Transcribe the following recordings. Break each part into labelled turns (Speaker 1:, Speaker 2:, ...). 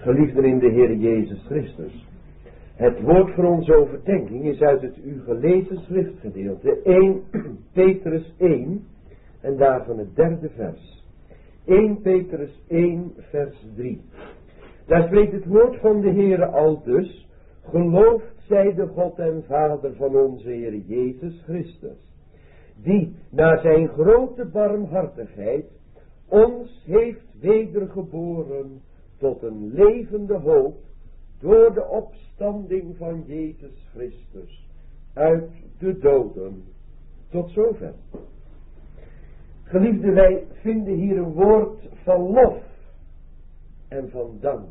Speaker 1: Geliefden in de Heer Jezus Christus. Het woord voor onze overdenking is uit het u gelezen schriftgedeelte 1 Petrus 1 en daarvan het 3e vers. 1 Petrus 1 vers 3. Daar spreekt het woord van de Heere aldus: geloofd zij de God en Vader van onze Heer Jezus Christus, die na zijn grote barmhartigheid ons heeft wedergeboren tot een levende hoop door de opstanding van Jezus Christus uit de doden. Tot zover. Geliefden, wij vinden hier een woord van lof en van dank,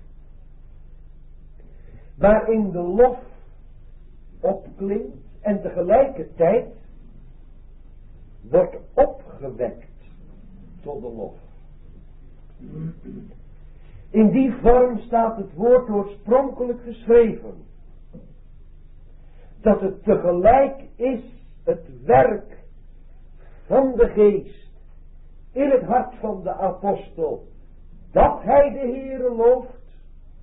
Speaker 1: waarin de lof opklinkt en tegelijkertijd wordt opgewekt tot de lof. In die vorm staat het woord oorspronkelijk geschreven, dat het tegelijk is het werk van de Geest in het hart van de apostel, dat hij de Heere looft,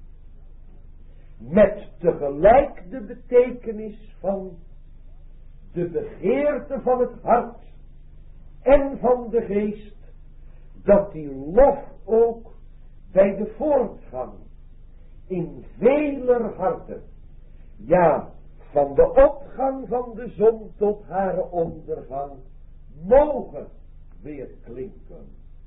Speaker 1: met tegelijk de betekenis van de begeerte van het hart en van de Geest, dat die lof ook bij de voortgang in veler harten, ja, van de opgang van de zon tot haar ondergang, mogen weer klinken.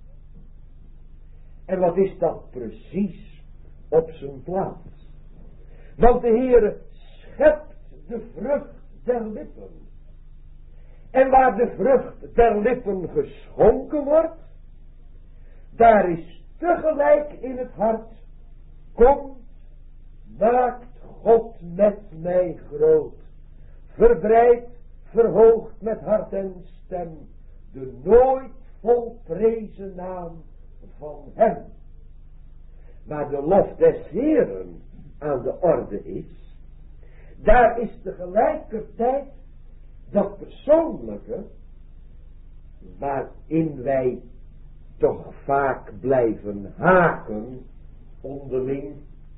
Speaker 1: En wat is dat precies op zijn plaats? Want de Heere schept de vrucht der lippen. En waar de vrucht der lippen geschonken wordt, daar is tegelijk in het hart: komt, maakt God met mij groot, verbreidt, verhoogt met hart en stem de nooit volprezen naam van hem. Waar de lof des Heeren aan de orde is, daar is tegelijkertijd dat persoonlijke, waarin wij toch vaak blijven haken onderling,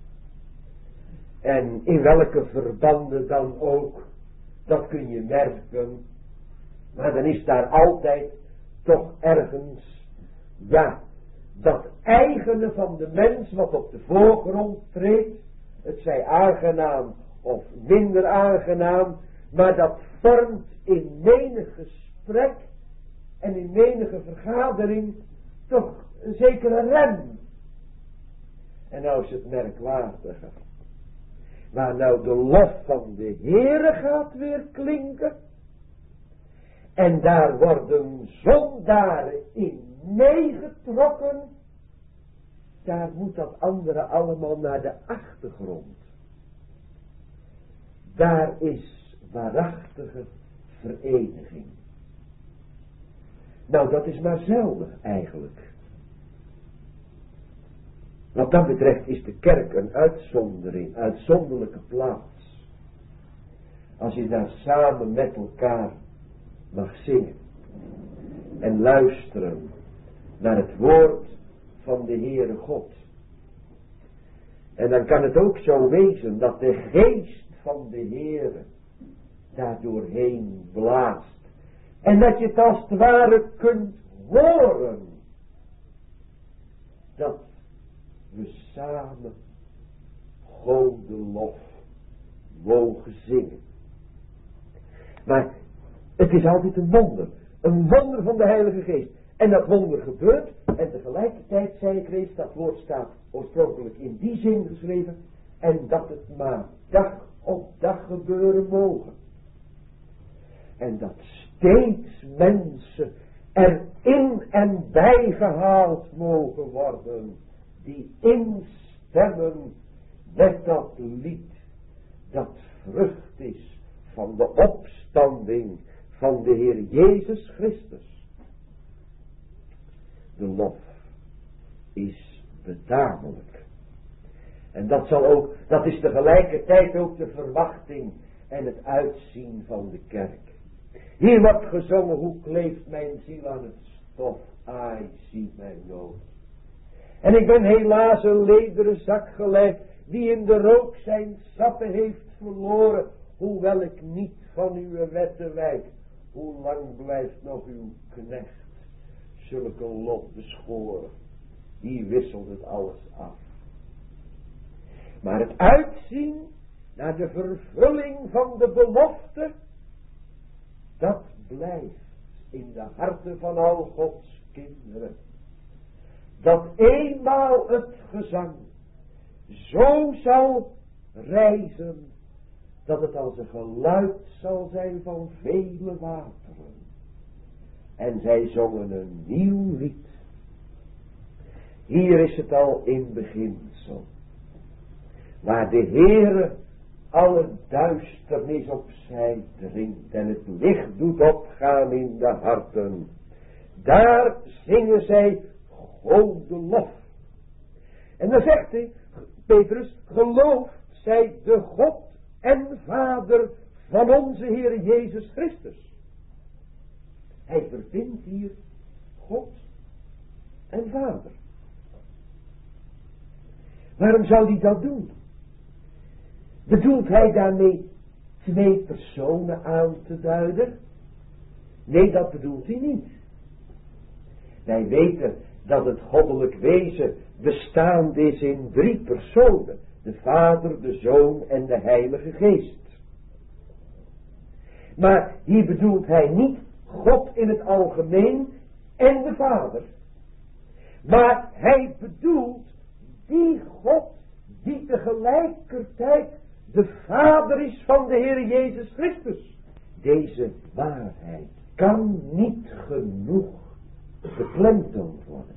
Speaker 1: en in welke verbanden dan ook, dat kun je merken, maar dan is daar altijd toch ergens, ja, dat eigene van de mens wat op de voorgrond treedt, het zij aangenaam of minder aangenaam, maar dat vormt in menig gesprek en in menige vergadering toch een zekere rem. En nou is het merkwaardige, waar nou de lof van de Heere gaat weer klinken, en daar worden zondaren in meegetrokken, daar moet dat andere allemaal naar de achtergrond. Daar is waarachtige vereniging. Nou, dat is maar zelden eigenlijk. Wat dat betreft is de kerk een uitzondering, uitzonderlijke plaats. Als je daar samen met elkaar mag zingen en luisteren naar het woord van de Heere God. En dan kan het ook zo wezen dat de geest van de Heere daar doorheen blaast. En dat je het als het ware kunt horen. Dat we samen Gode lof mogen zingen. Maar het is altijd een wonder. Een wonder van de Heilige Geest. En dat wonder gebeurt. En tegelijkertijd, zei ik reeds, dat woord staat oorspronkelijk in die zin geschreven. En dat het maar dag op dag gebeuren mogen. En dat steeds mensen erin en bijgehaald mogen worden. Die instemmen met dat lied. Dat vrucht is van de opstanding van de Heer Jezus Christus. De lof is betamelijk. En dat is tegelijkertijd ook de verwachting en het uitzien van de kerk. Hier wordt gezongen: hoe kleeft mijn ziel aan het stof, ai, zie mijn nood. En ik ben helaas een lederen zak gelijk, die in de rook zijn sappen heeft verloren, hoewel ik niet van uw wetten wijk. Hoe lang blijft nog uw knecht zulke lot beschoren? Die wisselt het alles af. Maar het uitzien naar de vervulling van de belofte, dat blijft in de harten van al Gods kinderen. Dat eenmaal het gezang zo zal reizen, dat het als een geluid zal zijn van vele wateren. En zij zongen een nieuw lied. Hier is het al in beginsel, waar de Heere alle duisternis opzij dringt en het licht doet opgaan in de harten. Daar zingen zij Gode lof. En dan zegt hij, Petrus, gelooft zij de God en Vader van onze Heer Jezus Christus. Hij verbindt hier God en Vader. Waarom zou hij dat doen? Bedoelt hij daarmee twee personen aan te duiden? Nee, dat bedoelt hij niet. Wij weten dat het goddelijk wezen bestaand is in 3 personen. De Vader, de Zoon en de Heilige Geest. Maar hier bedoelt hij niet God in het algemeen en de Vader. Maar hij bedoelt die God die tegelijkertijd de Vader is van de Heer Jezus Christus. Deze waarheid kan niet genoeg beklemtoond worden.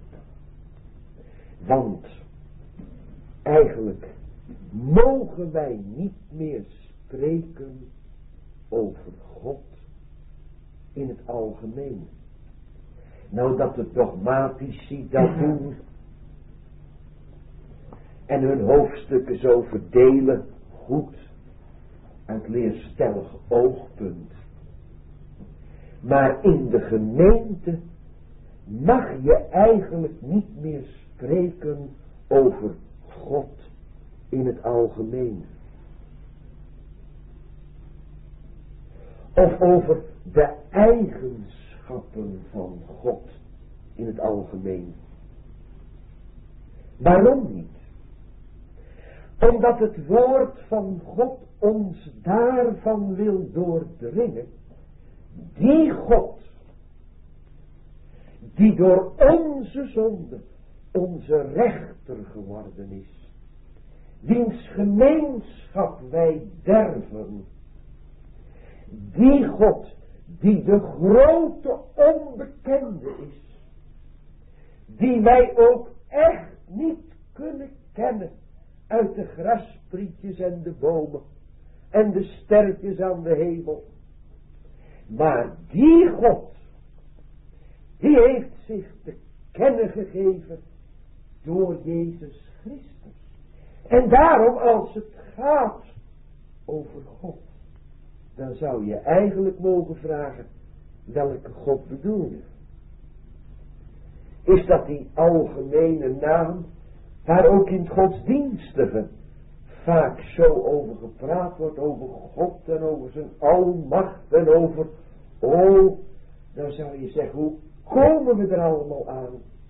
Speaker 1: Want eigenlijk mogen wij niet meer spreken over God in het algemeen. Nou, dat de dogmatici dat doen en hun hoofdstukken zo verdelen, goed, uit leerstellig oogpunt. Maar in de gemeente mag je eigenlijk niet meer spreken over God in het algemeen. Of over de eigenschappen van God in het algemeen. Waarom niet? Omdat het woord van God ons daarvan wil doordringen. Die God, die door onze zonde onze rechter geworden is. Wiens gemeenschap wij derven. Die God, die de grote onbekende is. Die wij ook echt niet kunnen kennen uit de grasprietjes en de bomen en de sterretjes aan de hemel. Maar die God, die heeft zich te kennen gegeven door Jezus Christus. En daarom, als het gaat over God, dan zou je eigenlijk mogen vragen, welke God bedoel je? Is dat die algemene naam, waar ook in het godsdienstige vaak zo over gepraat wordt, over God en over zijn almacht en over, dan zou je zeggen, hoe komen we er allemaal aan?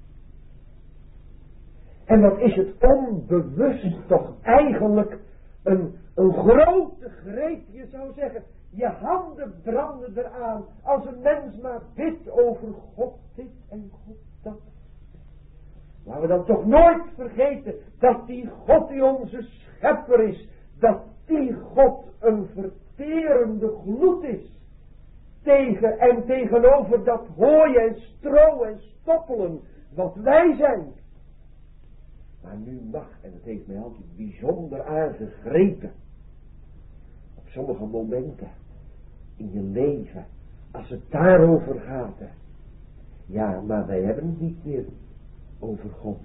Speaker 1: En wat is het onbewust toch eigenlijk een grote greep, je zou zeggen, je handen branden eraan als een mens maar bidt over God dit en God dat. Maar we dan toch nooit vergeten dat die God die onze schepper is, dat die God een verterende gloed is. Tegenover dat hooi en stro en stoppelen wat wij zijn. Maar nu mag, en dat heeft mij altijd bijzonder aangegrepen, op sommige momenten in je leven, als het daarover gaat. Ja, maar wij hebben het niet meer over God.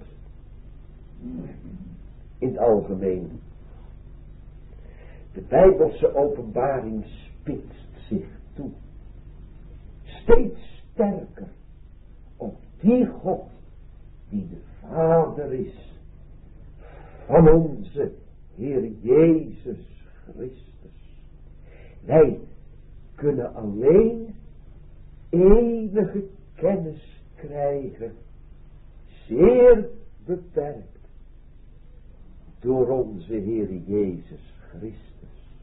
Speaker 1: In het algemeen. De Bijbelse openbaring spitst zich toe. Steeds sterker op die God die de Vader is van onze Heer Jezus Christus. Wij kunnen alleen eeuwige kennis krijgen, zeer beperkt, door onze Heer Jezus Christus.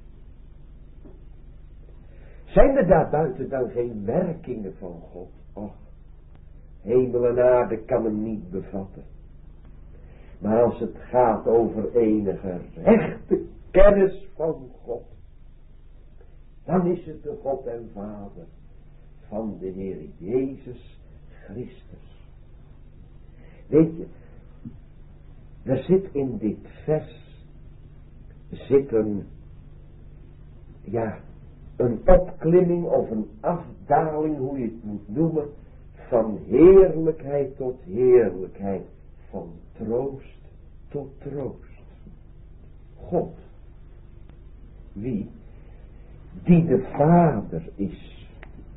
Speaker 1: Zijn er daarbuiten dan geen werkingen van God? Och, hemel en aarde kan hem niet bevatten. Maar als het gaat over enige rechte kennis van God, dan is het de God en Vader van de Heer Jezus Christus. Weet je, er zit in dit vers, een opklimming of een afdaling, hoe je het moet noemen, van heerlijkheid tot heerlijkheid, van troost tot troost. God, wie? Die de Vader is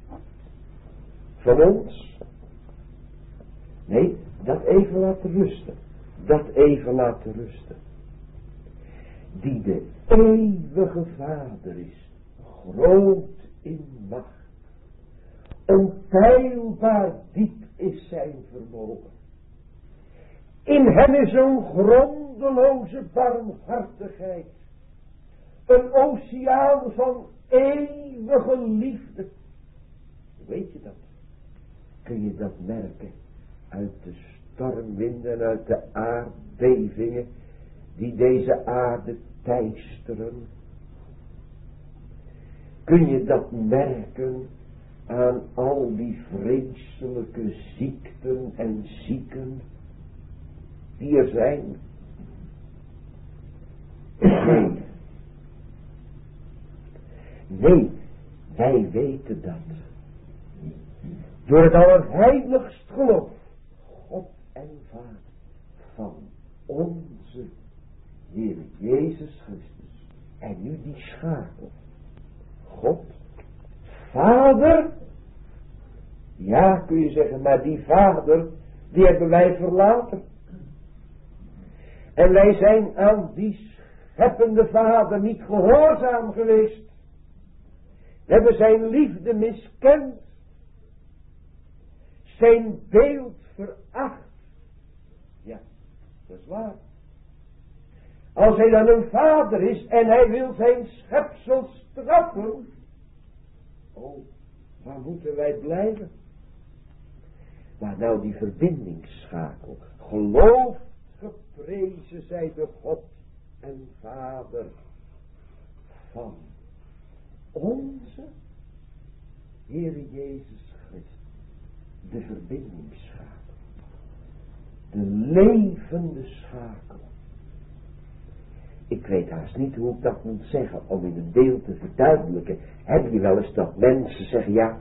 Speaker 1: van ons. Nee, dat even laten rusten. Dat even laten rusten. Die de eeuwige Vader is, groot in macht. Onpeilbaar diep is zijn vermogen. In hem is een grondeloze barmhartigheid. Een oceaan van eeuwige liefde. Weet je dat? Kun je dat merken uit de stormwinden en uit de aardbevingen die deze aarde teisteren? Kun je dat merken aan al die vreselijke ziekten en zieken die er zijn? Nee, wij weten dat. Door het allerheiligst geloof, God en Vader, van onze Heer Jezus Christus. En nu die schakel. God, Vader, ja kun je zeggen, maar die Vader, die hebben wij verlaten. En wij zijn aan die scheppende Vader niet gehoorzaam geweest. We hebben zijn liefde miskend. Zijn beeld veracht. Ja, dat is waar. Als hij dan een vader is en hij wil zijn schepsel straffen. Oh, waar moeten wij blijven? Maar nou die verbindingsschakel. Geloof geprezen zij de God en Vader van onze Heere Jezus Christus. De verbindingsschakel. De levende schakel. Ik weet haast niet hoe ik dat moet zeggen om in het beeld te verduidelijken. Heb je wel eens dat mensen zeggen, ja,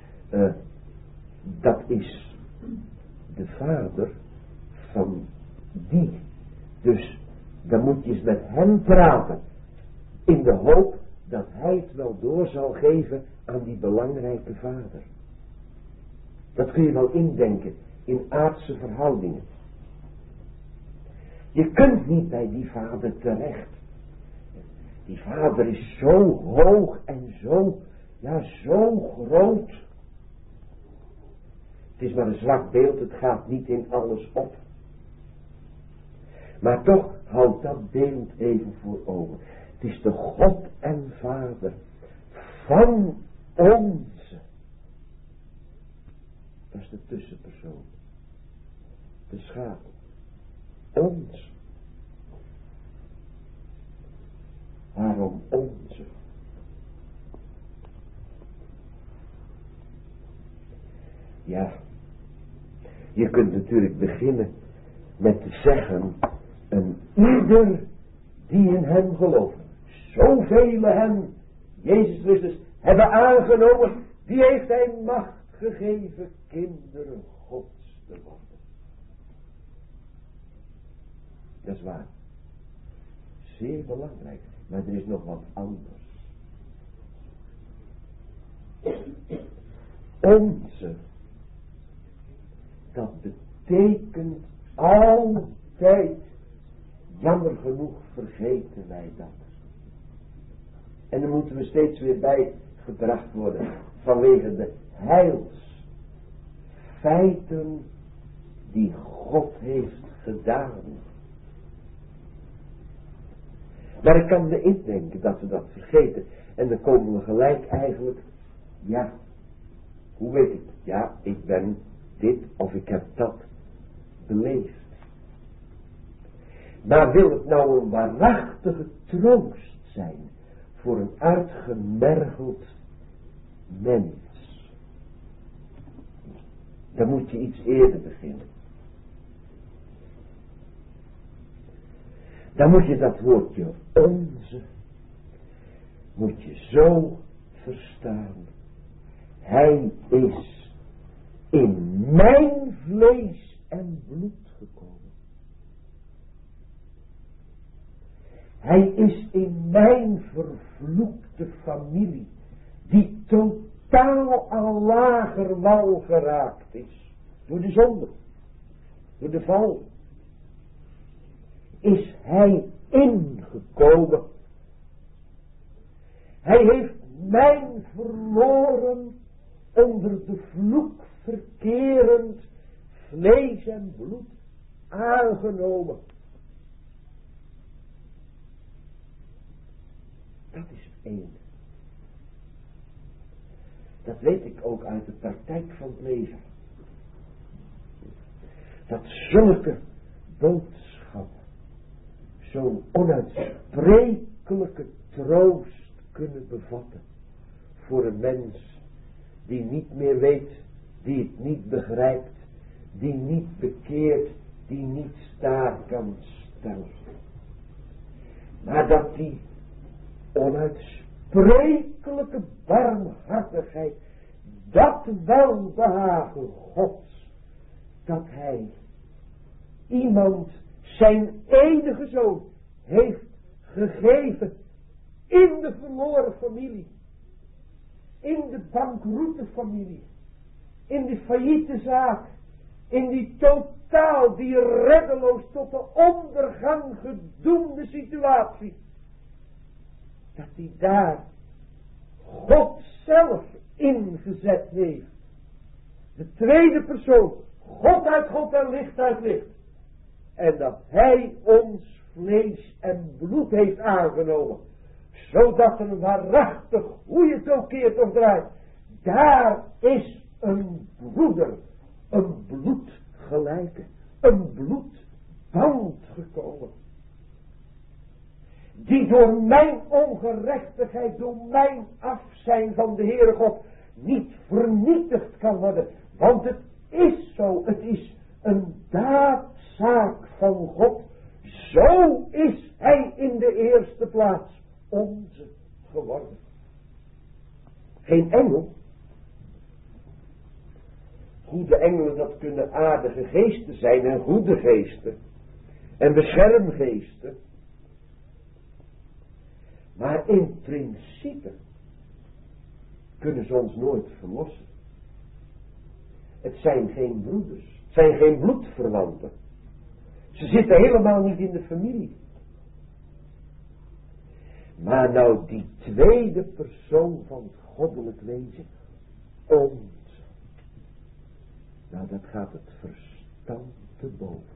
Speaker 1: dat is de vader van die. Dus dan moet je eens met hem praten. In de hoop dat hij het wel door zal geven aan die belangrijke vader. Dat kun je wel indenken in aardse verhoudingen. Je kunt niet bij die vader terecht. Die vader is zo hoog en zo groot. Het is maar een zwak beeld, het gaat niet in alles op. Maar toch houd dat beeld even voor ogen. Het is de God en Vader van onze. Dat is de tussenpersoon. De schakel. Ons. Waarom onze? Ja, je kunt natuurlijk beginnen met te zeggen, een ieder die in hem gelooft, zoveel hem, Jezus Christus, hebben aangenomen, die heeft hij macht gegeven kinderen Gods te worden. Dat is waar. Zeer belangrijk. Maar er is nog wat anders. Onze. Dat betekent Altijd. Jammer genoeg vergeten wij dat. En dan moeten we steeds weer bijgebracht worden vanwege de heilsfeiten die God heeft gedaan. Maar ik kan me indenken dat we dat vergeten. En dan komen we gelijk eigenlijk, ja, hoe weet ik? Ja, ik ben dit of ik heb dat beleefd. Maar wil het nou een waarachtige troost zijn voor een uitgemergeld mens, dan moet je iets eerder beginnen. Dan moet je dat woordje onze, moet je zo verstaan. Hij is in mijn vlees en bloed gekomen. Hij is in mijn vervloekte familie, die totaal aan lager wal geraakt is. Door de zonde, door de val. Is hij ingekomen. Hij heeft mijn verloren, onder de vloek verkerend vlees en bloed aangenomen. Dat is het ene. Dat weet ik ook uit de praktijk van het leven. Dat zulke boodschappen zo'n onuitsprekelijke troost kunnen bevatten voor een mens die niet meer weet, die het niet begrijpt, die niet bekeert, die niet staat kan stellen. Maar dat die onuitsprekelijke barmhartigheid, dat welbehagen Gods, dat hij iemand zijn enige zoon heeft gegeven in de verloren familie, in de bankroete familie, in die failliete zaak, in die totaal, die reddeloos tot de ondergang gedoemde situatie, dat hij daar God zelf ingezet heeft. De tweede persoon, God uit God en licht uit licht. En dat hij ons vlees en bloed heeft aangenomen. Zodat een waarachtig, hoe je het ook keert of draait, daar is een broeder, een bloedgelijke, een bloedband gekomen. Die door mijn ongerechtigheid, door mijn afzijn van de Heere God, niet vernietigd kan worden. Want het is zo, het is een daadzaak van God. Zo is hij in de eerste plaats onze geworden. Geen engel. Goede engelen, dat kunnen aardige geesten zijn en goede geesten. En beschermgeesten. Maar in principe kunnen ze ons nooit verlossen. Het zijn geen broeders. Het zijn geen bloedverwanten. Ze zitten helemaal niet in de familie. Maar nou die tweede persoon van het goddelijk wezen, ons. Nou dat gaat het verstand te boven.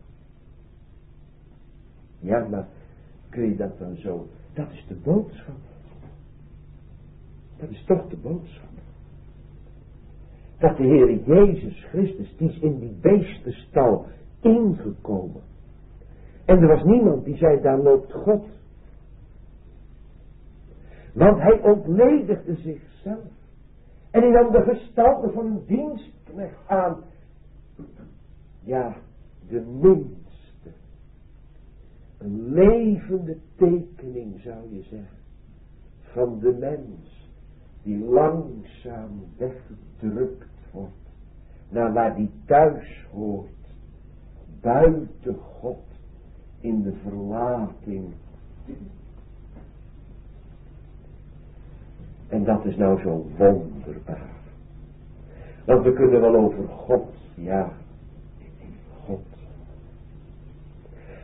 Speaker 1: Ja, maar kun je dat dan zo? Dat is de boodschap. Dat is toch de boodschap. Dat de Heer Jezus Christus, die is in die beestenstal ingekomen. En er was niemand die zei, daar loopt God. Want hij ontledigde zichzelf. En hij nam de gestalte van een dienstknecht aan. Ja, de minste. Een levende tekening zou je zeggen. Van de mens. Die langzaam weggedrukt wordt. Naar waar die thuis hoort. Buiten God. In de verlating. En dat is nou zo wonderbaar. Want we kunnen wel over God, ja, God.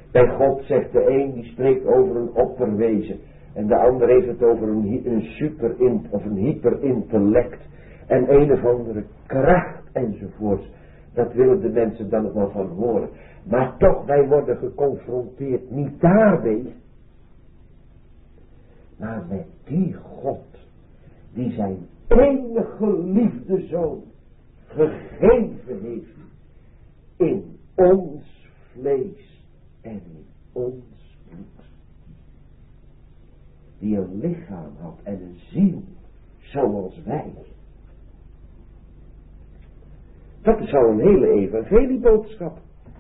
Speaker 1: Bij God zegt de een, die spreekt over een opperwezen. En de ander heeft het over een hyperintellect. En een of andere kracht enzovoorts. Dat willen de mensen dan nog wel van horen. Maar toch, wij worden geconfronteerd niet daarmee. Maar met die God. Die zijn enige geliefde zoon gegeven heeft. In ons vlees en in ons bloed. Die een lichaam had en een ziel zoals wij. Dat is al een hele evangelieboodschap.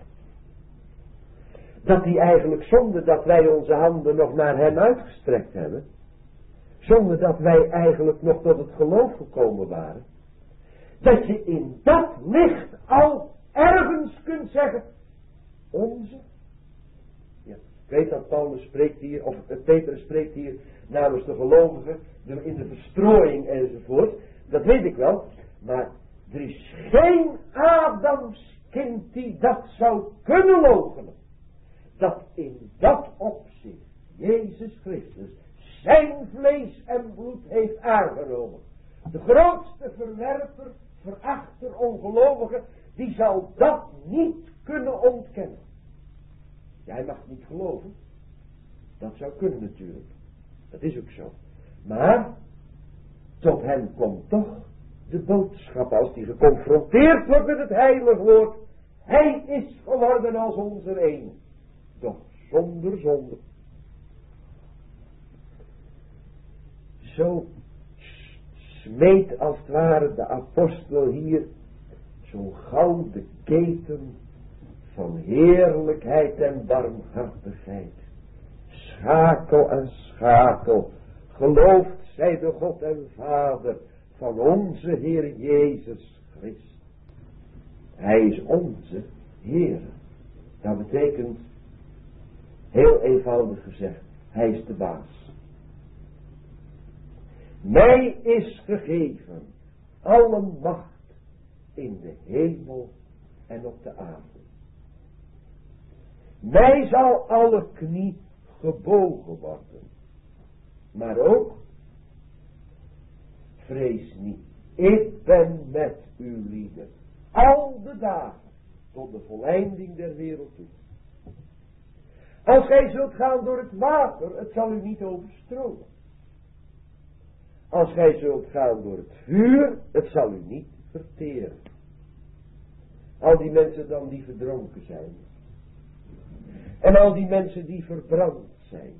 Speaker 1: Dat hij eigenlijk zonder dat wij onze handen nog naar hem uitgestrekt hebben. Zonder dat wij eigenlijk nog tot het geloof gekomen waren. Dat je in dat licht al ergens kunt zeggen. Onze. Ja, ik weet dat Paulus spreekt hier, of Petrus spreekt hier namens de gelovigen. In de verstrooiing enzovoort. Dat weet ik wel. Maar er is geen Adamskind die dat zou kunnen loochenen. Dat in dat opzicht Jezus Christus zijn vlees en bloed heeft aangenomen. De grootste verwerper, verachter, ongelovige, die zal dat niet kunnen ontkennen. Jij mag niet geloven. Dat zou kunnen natuurlijk. Dat is ook zo. Maar tot hem komt toch de boodschap als die geconfronteerd wordt met het heilig woord. Hij is geworden als onze een. Doch zonder zonde. Zo smeet als het ware de apostel hier zo'n gouden keten van heerlijkheid en barmhartigheid. Schakel en schakel, geloofd zij de God en Vader van onze Heer Jezus Christus. Hij is onze Heer. Dat betekent, heel eenvoudig gezegd, hij is de baas. Mij is gegeven alle macht in de hemel en op de aarde. Mij zal alle knie gebogen worden. Maar ook, vrees niet, ik ben met u lieden. Al de dagen tot de voleinding der wereld toe. Als gij zult gaan door het water, het zal u niet overstromen. Als gij zult gaan door het vuur, het zal u niet verteren. Al die mensen dan die verdronken zijn. En al die mensen die verbrand zijn.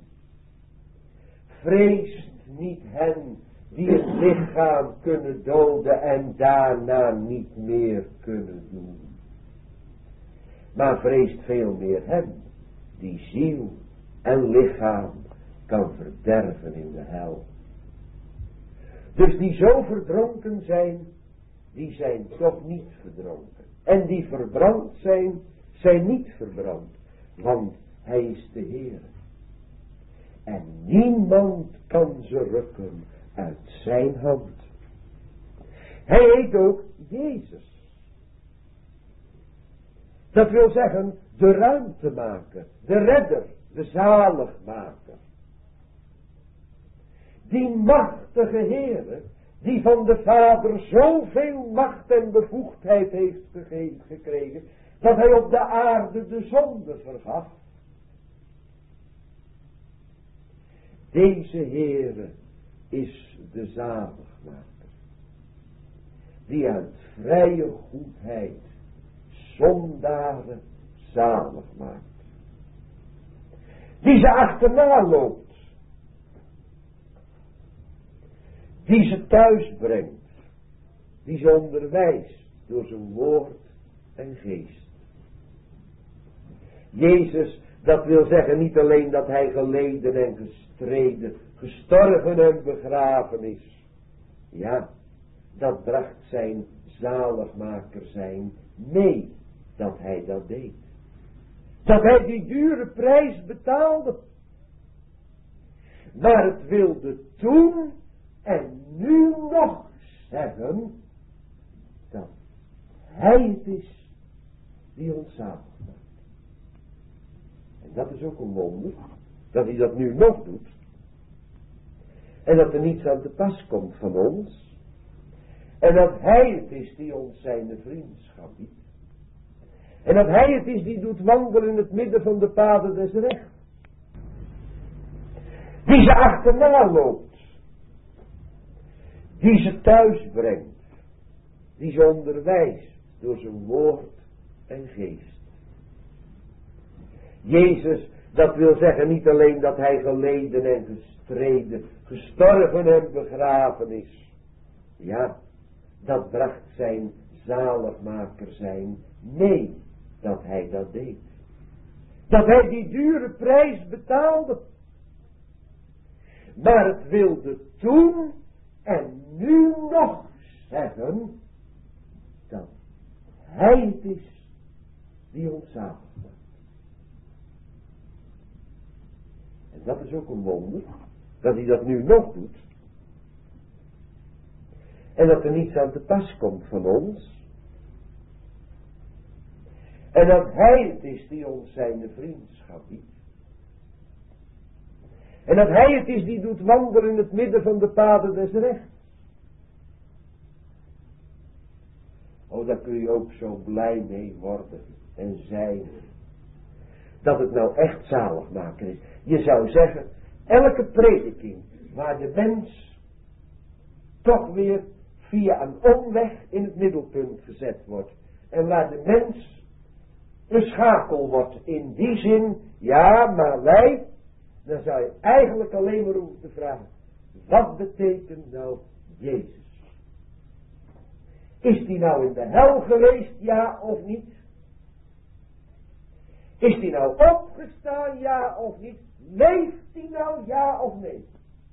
Speaker 1: Vreest niet hen die het lichaam kunnen doden en daarna niet meer kunnen doen. Maar vreest veel meer hem die ziel en lichaam kan verderven in de hel. Dus die zo verdronken zijn, die zijn toch niet verdronken. En die verbrand zijn, zijn niet verbrand. Want hij is de Heer. En niemand kan ze rukken uit zijn hand. Hij heet ook Jezus. Dat wil zeggen, de ruimtemaker, de redder, de zaligmaker. Die machtige Heere, die van de Vader zoveel macht en bevoegdheid heeft gekregen, dat hij op de aarde de zonde vergaf. Deze Heere is de zaligmaker, die uit vrije goedheid zondaren zalig maakt. Die ze achterna loopt. Die ze thuis brengt. Die ze onderwijst door zijn woord en geest. Jezus, dat wil zeggen niet alleen dat hij geleden en gestreden, gestorven en begraven is. Ja, dat bracht zijn zaligmaker zijn mee, dat hij dat deed. Dat hij die dure prijs betaalde. Maar het wilde toen en nu nog zeggen dat hij het is die ons zalig maakt. En En dat is ook een wonder, dat hij dat nu nog doet. En dat er niets aan te pas komt van ons. En dat hij het is die ons zijn vriendschap biedt. En dat hij het is die doet wandelen in het midden van de paden des rechts. Die ze achterna loopt. Die ze thuis brengt. Die ze onderwijst door zijn woord en geest. Jezus, dat wil zeggen niet alleen dat hij geleden en gestreden, gestorven en begraven is. Ja, dat bracht zijn zaligmaker zijn mee, dat hij dat deed. Dat hij die dure prijs betaalde. Maar het wilde toen en nu nog zeggen dat hij het is die ons zalig maakt. En dat is ook een wonder, dat hij dat nu nog doet. En dat er niets aan te pas komt van ons. En dat hij het is die ons zijn vriendschap biedt. En dat hij het is die doet wandelen in het midden van de paden des rechts. Oh, daar kun je ook zo blij mee worden en zijn. Dat het nou echt zaligmaker is. Je zou zeggen, elke prediking waar de mens toch weer via een omweg in het middelpunt gezet wordt. En waar de mens een schakel wordt in die zin, ja, maar wij, dan zou je eigenlijk alleen maar hoeven te vragen, wat betekent nou Jezus? Is die nou in de hel geweest, ja of niet? Is die nou opgestaan, ja of niet? Leeft die nou, ja of nee?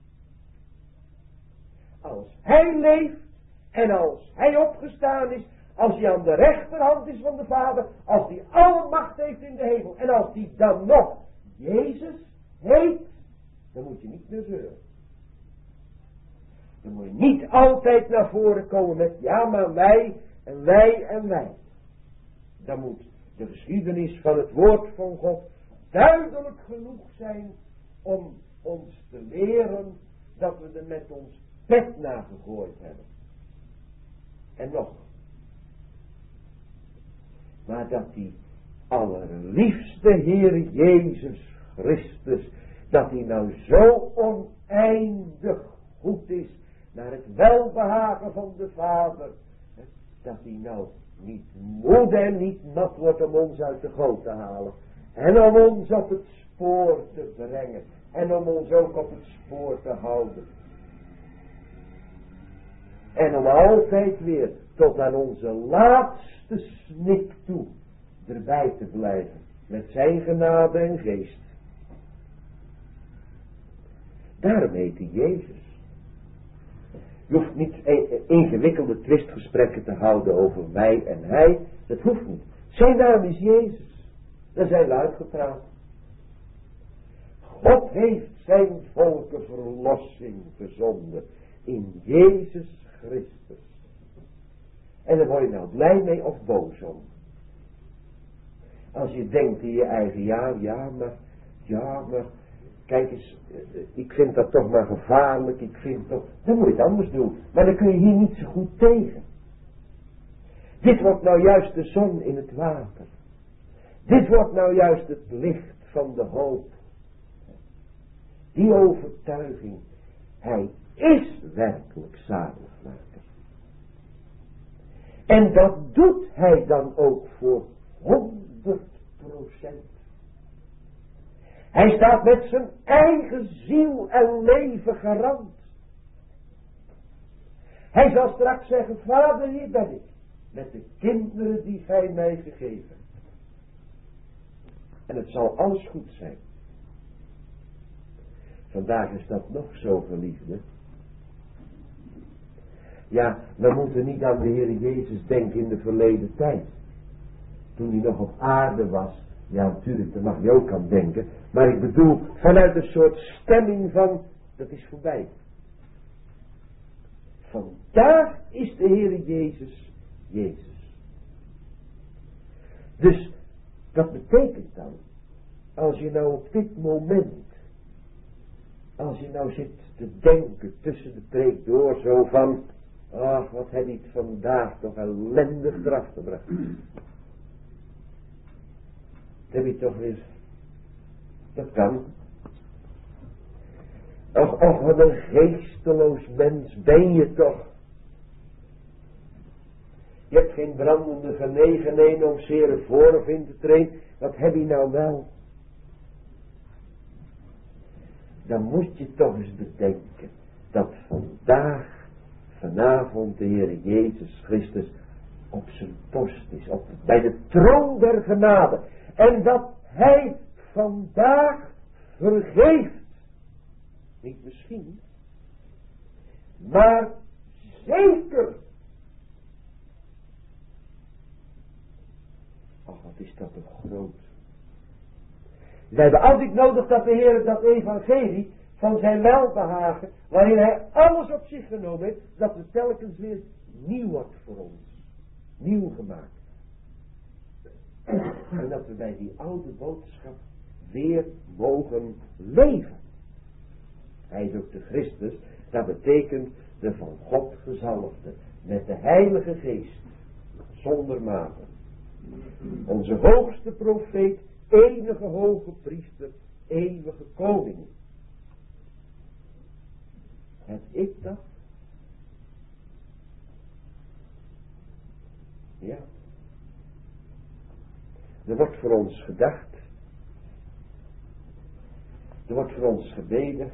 Speaker 1: Als hij leeft en als hij opgestaan is, als hij aan de rechterhand is van de Vader, als hij alle macht heeft in de hemel en als hij dan nog Jezus heet, dan moet je niet meer zeuren. Dan moet je niet altijd naar voren komen met ja maar wij en wij en wij. Dan moet de geschiedenis van het woord van God duidelijk genoeg zijn om ons te leren dat we er met ons pet naar gegooid hebben. En nog. Maar dat die allerliefste Heer Jezus Christus, dat hij nou zo oneindig goed is naar het welbehagen van de Vader, dat hij nou niet moede en niet nat wordt om ons uit de goot te halen en om ons op het spoor te brengen en om ons ook op het spoor te houden en om altijd weer tot aan onze laatste snik toe erbij te blijven met zijn genade en geest. Daarom heet hij Jezus. Je hoeft niet ingewikkelde twistgesprekken te houden over wij en hij. Dat hoeft niet. Zijn naam is Jezus. Daar zijn we uitgepraat. God heeft zijn volken verlossing gezonden in Jezus Christus. En daar word je nou blij mee of boos om. Als je denkt in je eigen ja maar, kijk eens, ik vind dat toch maar gevaarlijk, dan moet je het anders doen. Maar dan kun je hier niet zo goed tegen. Dit wordt nou juist de zon in het water. Dit wordt nou juist het licht van de hoop. Die overtuiging, hij is werkelijk zaligmaker. En dat doet hij dan ook voor 100%. Hij staat met zijn eigen ziel en leven garant. Hij zal straks zeggen, Vader, hier ben ik, met de kinderen die gij mij gegeven hebt. En het zal alles goed zijn. Vandaag is dat nog zo, geliefde. Ja, we moeten niet aan de Heer Jezus denken in de verleden tijd. Toen hij nog op aarde was. Ja, natuurlijk, daar mag je ook aan denken. Maar ik bedoel, vanuit een soort stemming van, dat is voorbij. Vandaag is de Heer Jezus, Jezus. Dus, dat betekent dan, als je nou op dit moment, als je nou zit te denken tussen de preek door zo van, ach, wat heb ik vandaag toch ellendig eraf gebracht. Dat heb je toch weer, dat kan. Och, wat een geesteloos mens ben je toch. Je hebt geen brandende genegenheid om zeer voor of in te treden. Wat heb je nou wel? Dan moet je toch eens bedenken dat vanavond de Heer Jezus Christus op zijn post is, bij de troon der genade. En dat Hij vandaag vergeeft. Niet misschien, maar zeker. Ach, wat is dat een groot. We hebben altijd nodig dat de Heer dat evangelie van zijn welbehagen, waarin Hij alles op zich genomen heeft, dat het telkens weer nieuw wordt voor ons. Nieuw gemaakt. En dat we bij die oude boodschap weer mogen leven. Hij is ook de Christus, dat betekent de van God gezalfde, met de Heilige Geest, zonder mate. Onze hoogste profeet, enige hoge priester, eeuwige koning. Heb ik dat? Ja. Er wordt voor ons gedacht. Er wordt voor ons gebeden.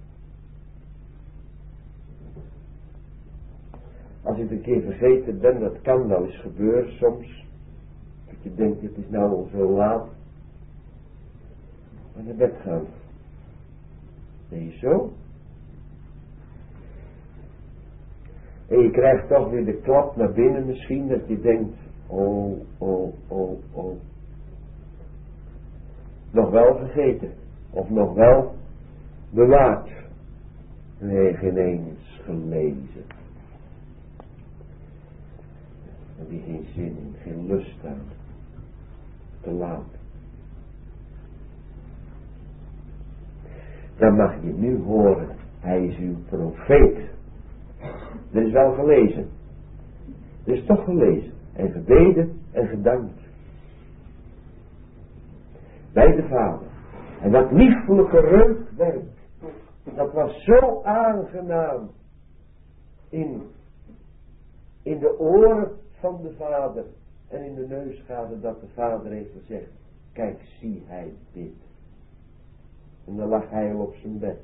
Speaker 1: Als ik het een keer vergeten ben, dat kan wel eens gebeuren soms. Dat je denkt, het is nou al zo laat. En naar bed gaan. Ben je zo? En je krijgt toch weer de klap naar binnen misschien, dat je denkt, oh. Nog wel vergeten. Of nog wel bewaard. Nee, geen eens gelezen. Heb je geen zin in, geen lust aan. Te laat. Dan mag je nu horen, hij is uw profeet. Dat is wel gelezen. Dat is toch gelezen. En gebeden en gedankt. Bij de Vader. En dat liefelijke reukwerk. Dat was zo aangenaam. In de oren van de Vader. En in de neusgaten dat de Vader heeft gezegd. Kijk, zie hij dit. En dan lag hij al op zijn bed.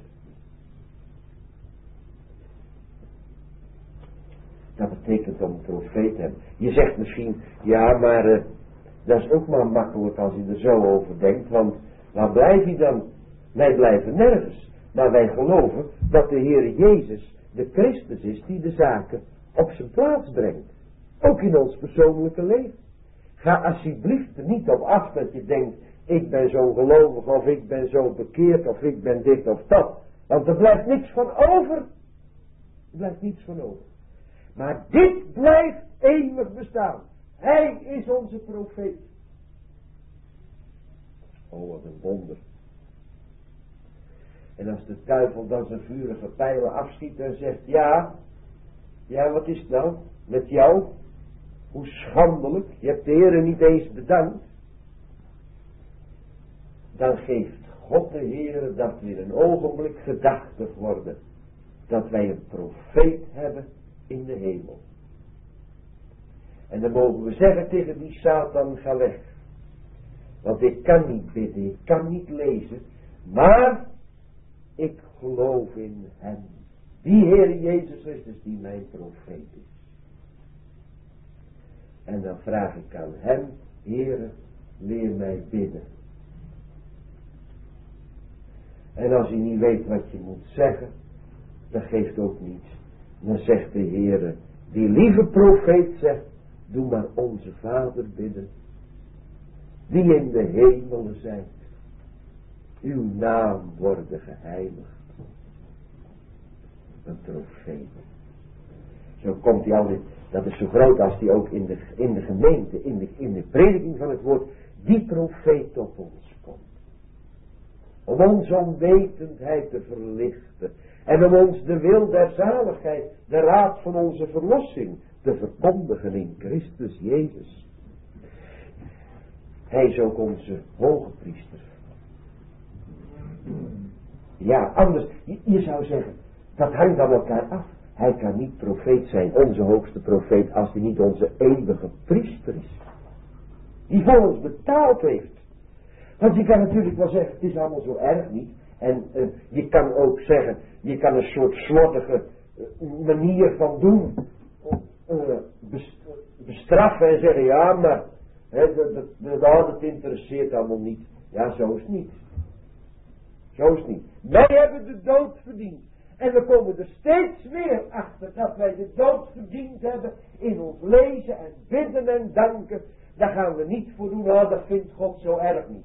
Speaker 1: Dat betekent om een profeet te hebben. Je zegt misschien, ja maar dat is ook maar makkelijk als je er zo over denkt. Want waar blijf je dan? Wij blijven nergens. Maar wij geloven dat de Heer Jezus de Christus is die de zaken op zijn plaats brengt. Ook in ons persoonlijke leven. Ga alsjeblieft er niet op af dat je denkt, ik ben zo gelovig of ik ben zo bekeerd of ik ben dit of dat. Want er blijft niks van over. Er blijft niets van over. Maar dit blijft eeuwig bestaan. Hij is onze profeet. Oh, wat een wonder. En als de duivel dan zijn vurige pijlen afschiet en zegt, ja, wat is het nou met jou? Hoe schandelijk, je hebt de Heer niet eens bedankt. Dan geeft God de Heer dat we in een ogenblik gedachtig worden. Dat wij een profeet hebben in de hemel. En dan mogen we zeggen tegen die Satan, ga weg. Want ik kan niet bidden, ik kan niet lezen. Maar ik geloof in hem. Die Heer Jezus Christus die mijn profeet is. En dan vraag ik aan hem, Heere, leer mij bidden. En als je niet weet wat je moet zeggen, dat geeft ook niets. Dan zegt de Heere, die lieve profeet zegt, doe maar onze Vader bidden, die in de hemelen zijt. Uw naam worden geheiligd. Een profeet. Zo komt hij altijd, dat is zo groot als die ook in de gemeente, in de prediking van het woord, die profeet op ons komt. om onze onwetendheid te verlichten en om ons de wil der zaligheid, de raad van onze verlossing te verkondigen in Christus Jezus. Hij is ook onze hoge priester. Ja, anders, je zou zeggen, dat hangt van elkaar af. Hij kan niet profeet zijn, onze hoogste profeet, als hij niet onze eeuwige priester is. Die voor ons betaald heeft. Want je kan natuurlijk wel zeggen, het is allemaal zo erg niet. En je kan ook zeggen, je kan een soort slordige manier van doen bestraffen en zeggen, ja maar, dat interesseert allemaal niet. Ja, zo is het niet. Zo is het niet. Wij hebben de dood verdiend. En we komen er steeds weer achter dat wij de dood verdiend hebben in ons lezen en bidden en danken. Daar gaan we niet voor doen, dat vindt God zo erg niet.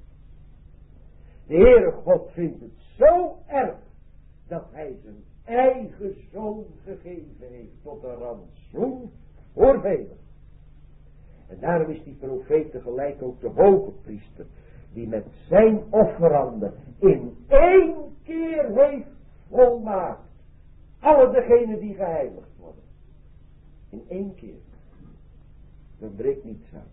Speaker 1: De Heere God vindt het zo erg dat hij zijn eigen zoon gegeven heeft tot een rantsoen voor velen. En daarom is die profeet tegelijk ook de hoge priester, die met zijn offeranden in één keer heeft volmaakt alle degenen die geheiligd worden. In één keer. Er breekt niets aan.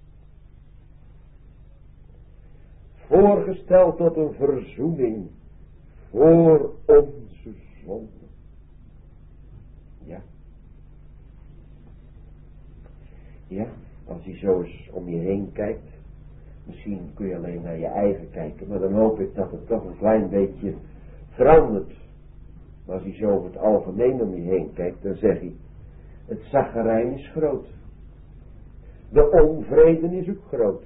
Speaker 1: Voorgesteld tot een verzoening voor onze zonden. Ja. Ja, als je zo eens om je heen kijkt. Misschien kun je alleen naar je eigen kijken. Maar dan hoop ik dat het toch een klein beetje verandert. Maar als je zo over het algemeen om je heen kijkt. Dan zeg je. Het zagrijn is groot. De onvrede is ook groot.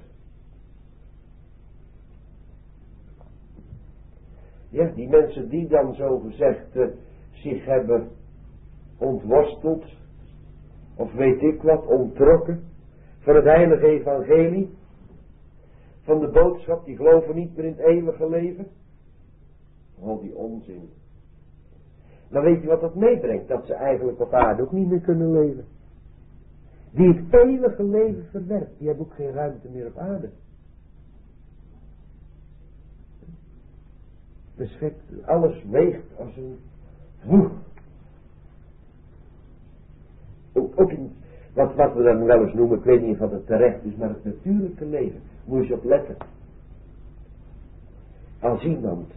Speaker 1: Ja, die mensen die dan zo gezegd zich hebben ontworsteld. Of weet ik wat, onttrokken. Van het heilige evangelie. Van de boodschap, die geloven niet meer in het eeuwige leven. Al die onzin. Dan weet je wat dat meebrengt. Dat ze eigenlijk op aarde ook niet meer kunnen leven. Die het eeuwige leven verwerpt. Die hebben ook geen ruimte meer op aarde. Dus alles weegt als een voer. Ook in wat we dan wel eens noemen, ik weet niet of het terecht is, maar het natuurlijke leven. Moet je op letten. Als iemand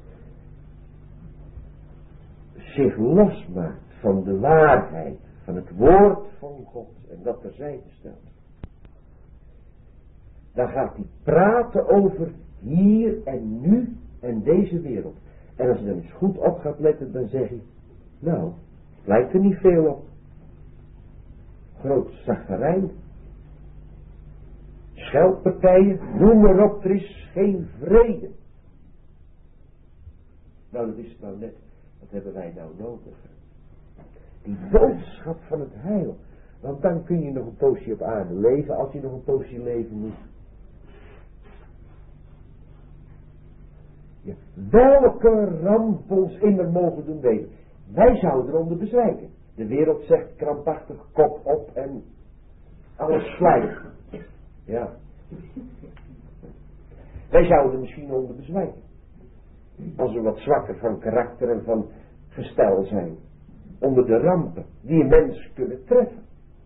Speaker 1: zich losmaakt van de waarheid, van het woord van God, en dat terzijde stelt, dan gaat hij praten over hier en nu en deze wereld. En als je dan eens goed op gaat letten, dan zeg je, nou, lijkt er niet veel op. Groot zagrijn, scheldpartijen, noem maar op, er is geen vrede. Nou, dat is het nou net, wat hebben wij nou nodig? Die boodschap van het heil. Want dan kun je nog een poosje op aarde leven, als je nog een poosje leven moet. Ja, welke ramp ons immer mogen doen weten. Wij zouden eronder bezwijken. De wereld zegt krampachtig kop op en alles slijt. Ja. Wij zouden misschien onder bezwijken. Als we wat zwakker van karakter en van gestel zijn. Onder de rampen die een mens kunnen treffen.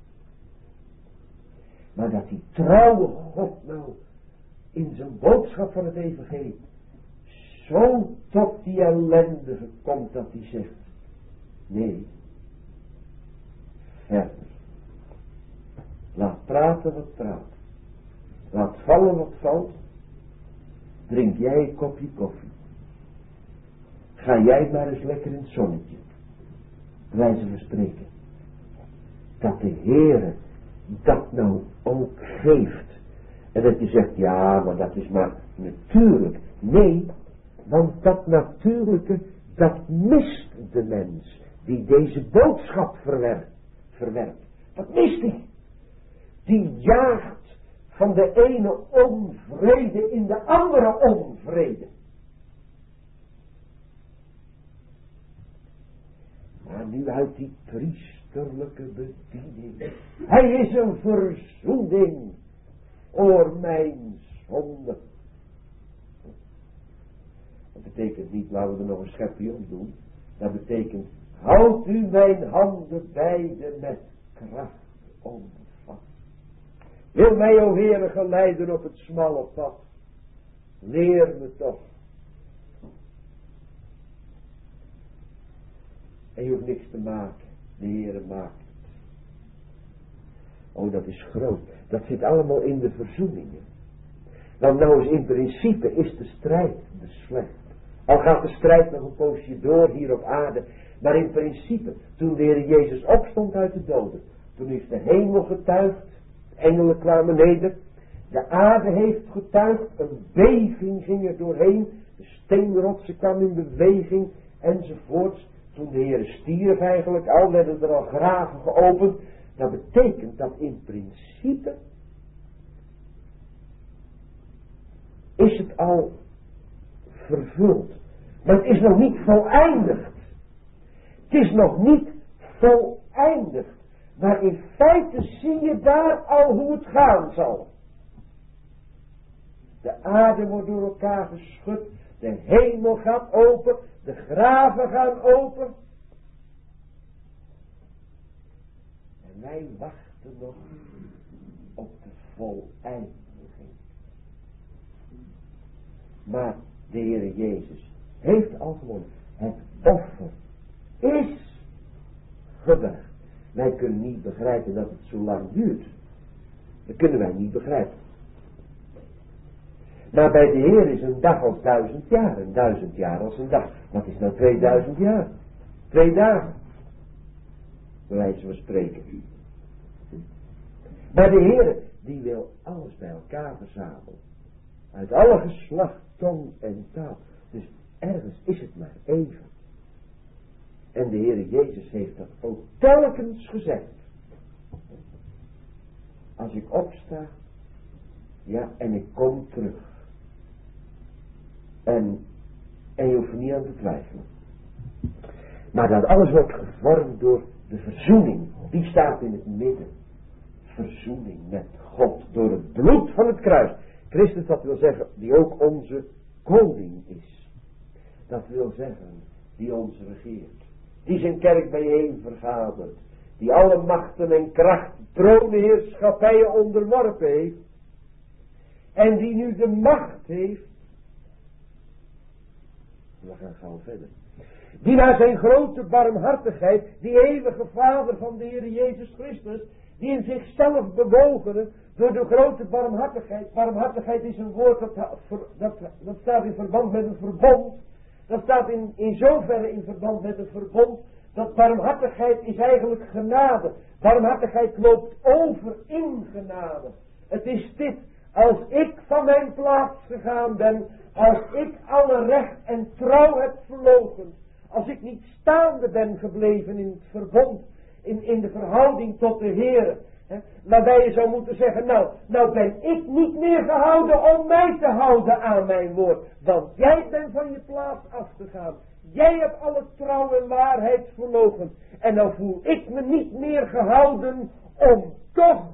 Speaker 1: Maar dat die trouwe God nou in zijn boodschap van het evangelie zo tot die ellendige komt dat hij zegt. Nee. Verder. Laat praten wat praat. Laat vallen wat valt. Drink jij een kopje koffie. Ga jij maar eens lekker in het zonnetje. Wijze van spreken. Dat de Heere dat nou ook geeft. En dat je zegt, ja, maar dat is maar natuurlijk. Nee, want dat natuurlijke, dat mist de mens. Die deze boodschap verwerpt. Dat mist hij. Die jaagt van de ene onvrede in de andere onvrede. Maar nu uit die priesterlijke bediening. Hij is een verzoening voor mijn zonde. Dat betekent niet, laten we er nog een schepje om doen. Dat betekent, houd u mijn handen beide met kracht om vast. Wil mij, o Heere, geleiden op het smalle pad. Leer me toch. En je hoeft niks te maken. De Heere maakt het. Oh, dat is groot. Dat zit allemaal in de verzoeningen. Want nou is in principe is de strijd de slecht. Al gaat de strijd nog een poosje door hier op aarde. Maar in principe, toen de Heer Jezus opstond uit de doden. Toen is de hemel getuigd. De engelen kwamen neder. De aarde heeft getuigd. Een beving ging er doorheen. De steenrotsen kwamen in beweging. Enzovoorts. Toen de Heer stierf eigenlijk al. Werden er al graven geopend. Dat betekent dat in principe. Is het al vervuld. Maar het is nog niet voleindigd. Het is nog niet voleindigd. Maar in feite zie je daar al hoe het gaan zal. De aarde wordt door elkaar geschud. De hemel gaat open. De graven gaan open. En wij wachten nog op de voleindiging. Maar de Heere Jezus heeft al gewonnen. Het offer is gebracht. Wij kunnen niet begrijpen dat het zo lang duurt. Dat kunnen wij niet begrijpen. Maar bij de Heer is een dag als 1000 jaar. En 1000 jaar als een dag. Wat is nou 2000 jaar? 2 dagen. Bij wijze van spreken. Maar de Heer die wil alles bij elkaar verzamelen. Uit alle geslacht, tong en taal. Dus ergens is het maar even. En de Heere Jezus heeft dat ook telkens gezegd. Als ik opsta, ja, en ik kom terug. En je hoeft er niet aan te twijfelen. Maar dat alles wordt gevormd door de verzoening. Die staat in het midden. Verzoening met God door het bloed van het kruis. Christus, dat wil zeggen, die ook onze koning is. Dat wil zeggen, die ons regeert. Die zijn kerk bijeen vergadert. Die alle machten en krachten, tronen, heerschappijen onderworpen heeft. En die nu de macht heeft. We gaan gauw verder. Die naar zijn grote barmhartigheid, die eeuwige Vader van de Heer Jezus Christus, die in zichzelf bewogenen door de grote barmhartigheid. Barmhartigheid is een woord dat staat in verband met een verbond. Dat staat in zoverre in verband met een verbond. Dat barmhartigheid is eigenlijk genade. Barmhartigheid loopt over in genade. Het is dit. Als ik van mijn plaats gegaan ben. Als ik alle recht en trouw heb verloochend. Als ik niet staande ben gebleven in het verbond. In de verhouding tot de Heer. Waarbij je zou moeten zeggen, nou ben ik niet meer gehouden om mij te houden aan mijn woord. Want jij bent van je plaats afgegaan. Jij hebt alle trouw en waarheid verloochend. En nou voel ik me niet meer gehouden om toch.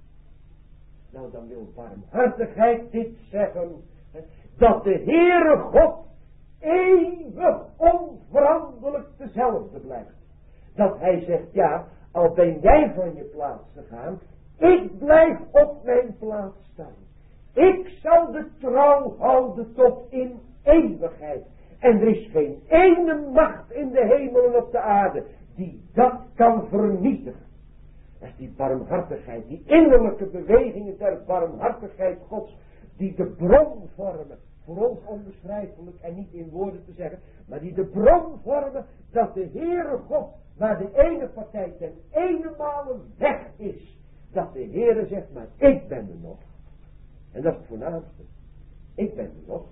Speaker 1: Nou dan wil barmhartigheid dit zeggen. Dat de Heere God eeuwig onveranderlijk dezelfde blijft. Dat hij zegt, ja, al ben jij van je plaats gegaan, ik blijf op mijn plaats staan. Ik zal de trouw houden tot in eeuwigheid. En er is geen ene macht in de hemel en op de aarde die dat kan vernietigen. Dat is die barmhartigheid, die innerlijke bewegingen der barmhartigheid Gods, die de bron vormen. Voor ons onbeschrijfelijk en niet in woorden te zeggen, maar die de bron vormen dat de Heere God, waar de ene partij ten ene malen weg is, dat de Heere zegt, maar ik ben er nog. En dat is het voornaamste. Ik ben er nog.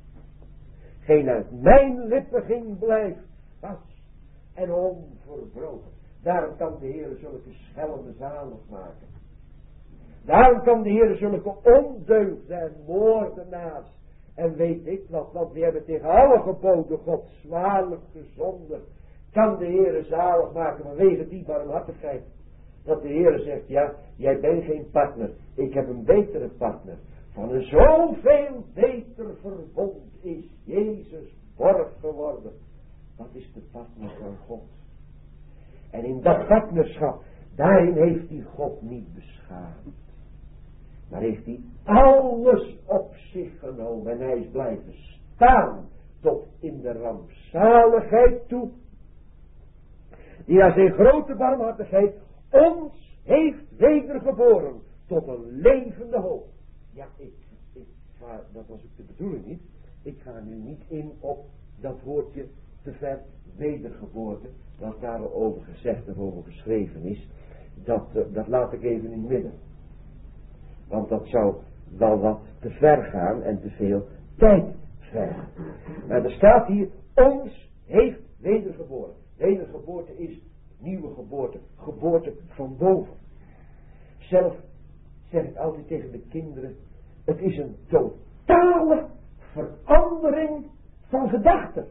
Speaker 1: Geen uit mijn lippen ging blijft vast en onverbroken. Daarom kan de Heere zulke schelmen zalig maken. Daarom kan de Heere zulke ondeugden en moordenaars. En weet ik wat, want die hebben tegen alle geboden God zwaarlijk gezondigd. Kan de Heere zalig maken vanwege die barmhartigheid. Dat de Heere zegt, ja, jij bent geen partner. Ik heb een betere partner. van een zoveel beter verbond is Jezus borg geworden. Dat is de partner van God. En in dat partnerschap, daarin heeft hij God niet beschaamd. Maar heeft hij alles op zich genomen en hij is blijven staan tot in de rampzaligheid toe. Die naar zijn grote barmhartigheid ons heeft wedergeboren tot een levende hoop. Ja, dat was ook de bedoeling niet. Ik ga nu niet in op dat woordje te ver wedergeboorte, wat daarover gezegd en over geschreven is. Dat laat ik even in het midden. Want dat zou wel wat te ver gaan en te veel tijd vergen. Maar er staat hier, ons heeft wedergeboren. Wedergeboorte is nieuwe geboorte, geboorte van boven. Zelf zeg ik altijd tegen de kinderen, het is een totale verandering van gedachten.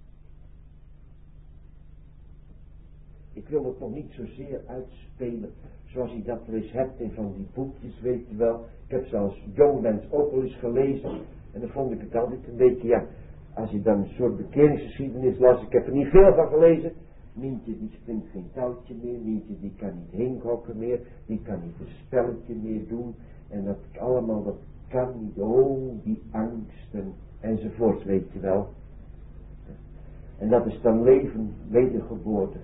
Speaker 1: Ik wil het nog niet zozeer uitspelen zoals je dat wel eens hebt in van die boekjes, weet je wel. Ik heb ze als jongmens ook wel eens gelezen en dan vond ik het altijd een beetje, ja, als je dan een soort bekeringsgeschiedenis las, ik heb er niet veel van gelezen. Mientje die springt geen touwtje meer, Mientje die kan niet heen gokken meer, die kan niet een spelletje meer doen en dat allemaal, dat kan niet, oh die angsten enzovoort, weet je wel. En dat is dan leven, wedergeboorte.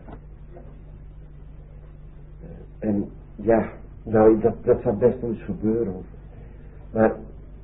Speaker 1: En ja, nou dat zou best wel eens gebeuren. Maar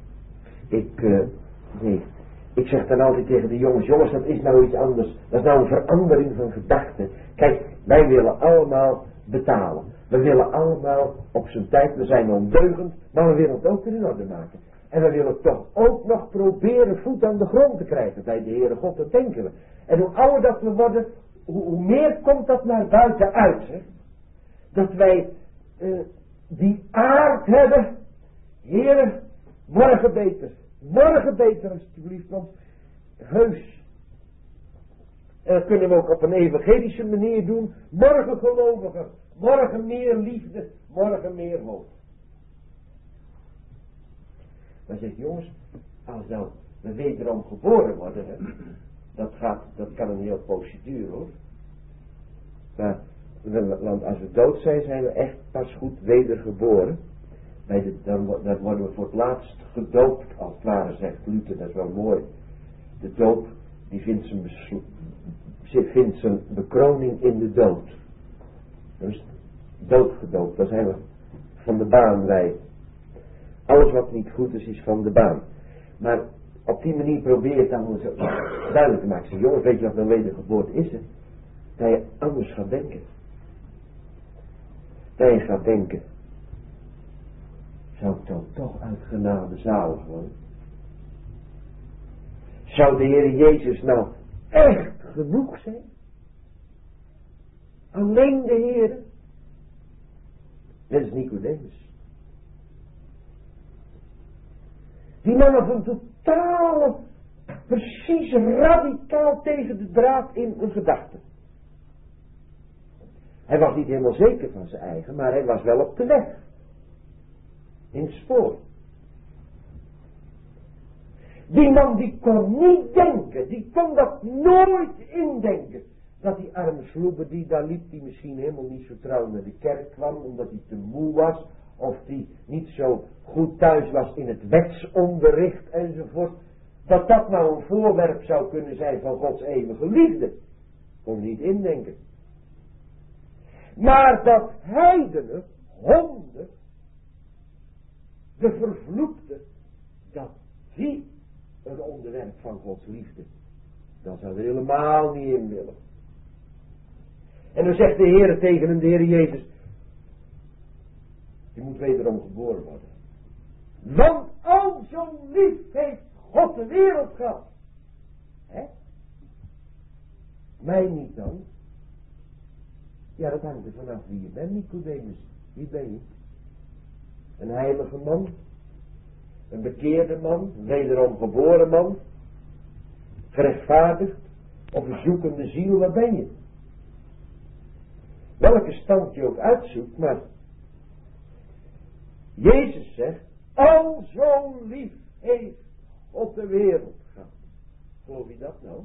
Speaker 1: ik zeg dan altijd tegen de jongens, dat is nou iets anders. Dat is nou een verandering van gedachten. Kijk, wij willen allemaal betalen. We willen allemaal op zijn tijd, we zijn ondeugend, maar we willen het ook in orde maken. En we willen toch ook nog proberen voet aan de grond te krijgen bij de Heere God, dat denken we. En hoe ouder dat we worden, hoe meer komt dat naar buiten uit, hè? Dat wij die aard hebben, Heere, morgen beter alsjeblieft, want heus, kunnen we ook op een evangelische manier doen, morgen geloviger, morgen meer liefde, morgen meer hoop. Maar zeg jongens, als nou we wederom geboren worden, hè, dat kan een heel procedure hoor. Maar want als we dood zijn, zijn we echt pas goed wedergeboren. Dan worden we voor het laatst gedoopt, als het ware, zegt Luther, dat is wel mooi. De doop, die vindt zijn bekroning in de dood. Dus doodgedoopt, dan zijn we van de baan wij. Alles wat niet goed is, is van de baan. Maar op die manier probeer je het dan zo duidelijk te maken. Zeg, jongens, weet je wat een wedergeboorte is? Hè? Dat je anders gaat denken. Dat je gaat denken, zou ik dan toch uit genade zalig worden? Zou de Heer Jezus nou echt genoeg zijn? Alleen de Heer? Dat is Nicodemus. Die man had een totale, precies radicaal tegen de draad in een gedachte. Hij was niet helemaal zeker van zijn eigen, maar hij was wel op de weg. In het spoor. Die man die kon niet denken, die kon dat nooit indenken. Dat die arme sloeber die daar liep, die misschien helemaal niet zo trouw naar de kerk kwam, omdat hij te moe was, of die niet zo goed thuis was in het wetsonderricht enzovoort, dat dat nou een voorwerp zou kunnen zijn van Gods eeuwige liefde. Kon niet indenken. Maar dat heidenen, honden, de vervloekte, dat die een onderwerp van Gods liefde, dan zou er helemaal niet in willen. En dan zegt de Heer tegen hem, de Heer Jezus, je moet wederom geboren worden. Want al zo lief heeft God de wereld gehad. Hè? Mij niet dan. Ja, dat hangt er vanaf wie je bent, Nicodemus. Wie ben je? Een heilige man? Een bekeerde man? Een wederom geboren man? Gerechtvaardigd? Of een zoekende ziel? Wat ben je? Welke stand je ook uitzoekt, maar Jezus zegt, al zo lief heeft op de wereld gehad. Geloof je dat nou?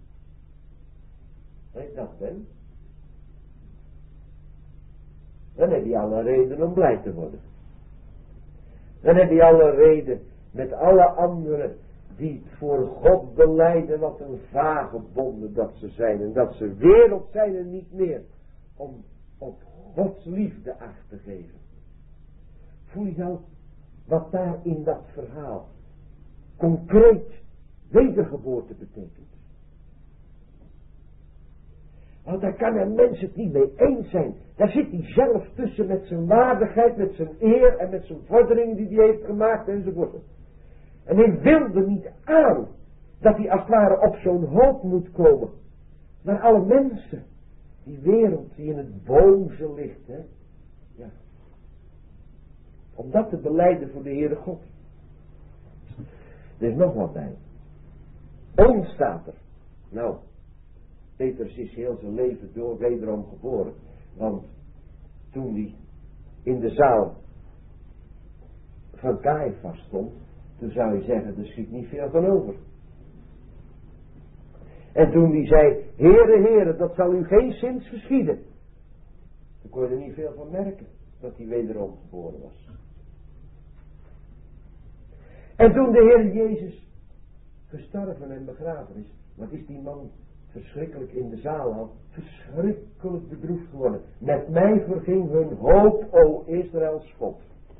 Speaker 1: Als je dat bent, dan heb je alle reden om blij te worden. Dan heb je alle reden met alle anderen die het voor God belijden wat een vagebonden dat ze zijn. En dat ze wereld zijn en niet meer. Om op Gods liefde acht te geven. Voel je nou wat daar in dat verhaal concreet wedergeboorte betekent? Want daar kan een mens het niet mee eens zijn. Daar zit hij zelf tussen met zijn waardigheid, met zijn eer en met zijn vorderingen die hij heeft gemaakt enzovoort. En hij wilde niet aan dat hij als het ware op zo'n hoop moet komen. Maar alle mensen, die wereld die in het boze ligt, hè. Ja. Om dat te belijden voor de Heere God. Er is nog wat bij. Ons staat er. Nou, Petrus is heel zijn leven door wederom geboren. Want toen hij in de zaal van Caiaphas stond, toen zou je zeggen, er schiet niet veel van over. En toen hij zei, Heere, Heere, dat zal u geen zins geschieden. Toen kon je er niet veel van merken, dat hij wederom geboren was. En toen de Heer Jezus gestorven en begraven is, wat is die man verschrikkelijk in de zaal al, verschrikkelijk bedroefd geworden. Met mij verging hun hoop, o Israëls God.